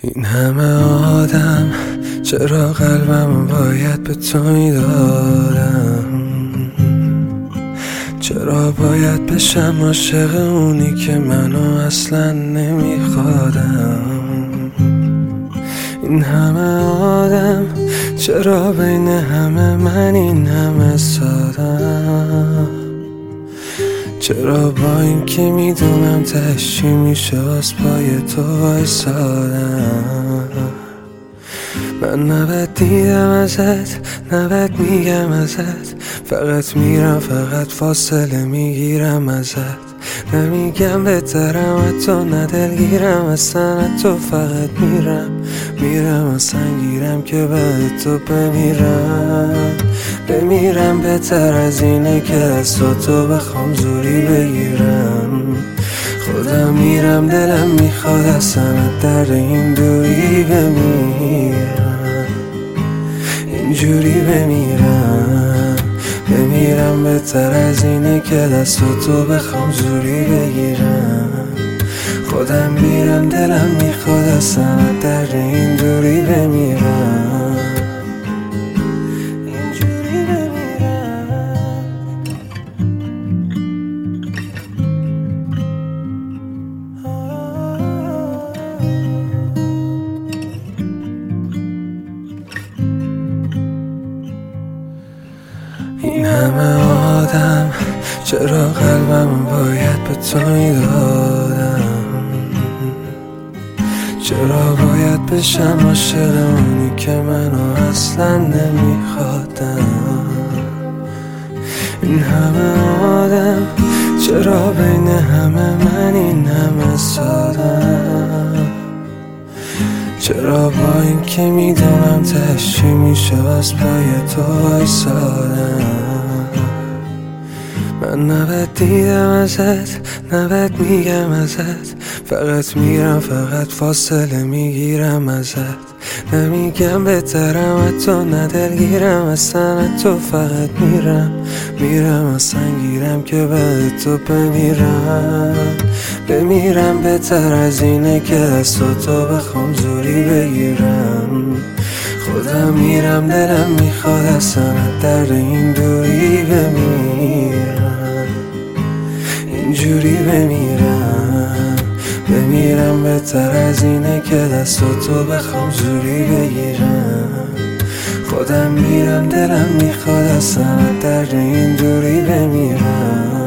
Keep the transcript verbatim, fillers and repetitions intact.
این همه آدم، چرا قلبم باید به تو میدادم؟ چرا باید بشم عاشق اونی که منو اصلا نمیخوادم؟ این همه آدم، چرا بین همه من این همه سادم؟ چرا با این که میدونم تهش چی میشه از پای تو وایسادم؟ من نباید دیدم ازت، نباید میگم ازت، فقط میرم فقط فاصله میگیرم ازت. نمیگم بهترم حتی ندلگیرم اصلا، تو فقط میرم میرم اصلا گیرم که بعد تو بمیرم بمیرم. بهتر از اینه که از تو بخوام زوری بگیرم. خودم میرم دلم میخواد اصلا در این دوری بمیرم، اینجوری بمیرم بمیرم. بهتر از اینه که دست تو بخوام زوری بگیرم. خودم میرم دلم میخواد اصلا در این دوری بمیرم، اینجوری بمیرم. این همه آدم، چرا قلبم باید به تو میدادم؟ چرا باید بشم عاشق اونی که منو اصلا نمیخوادم؟ این همه آدم، چرا بین همه من این همه سادم؟ چرا با این که میدونم تهش چی میشه از پای تو وایسادم؟ من نباید دیدم ازت، نباید میگم ازت، فقط میرم فقط فاصله میگیرم ازت. نمیگم بهترم حتی ندلگیرم اصلا، تو فقط میرم میرم اصلا گیرم که بعد تو بمیرم بمیرم. بهتر از اینه که دست تو بخوام زوری بگیرم. خودم میرم دلم میخواد اصلا در این دوری بمیرم، اینجوری بمیرم بمیرم. بهتر از اینه که دست تو بخوام زوری بگیرم. خودم میرم دلم میخواد اصلا در این دوری بمیرم.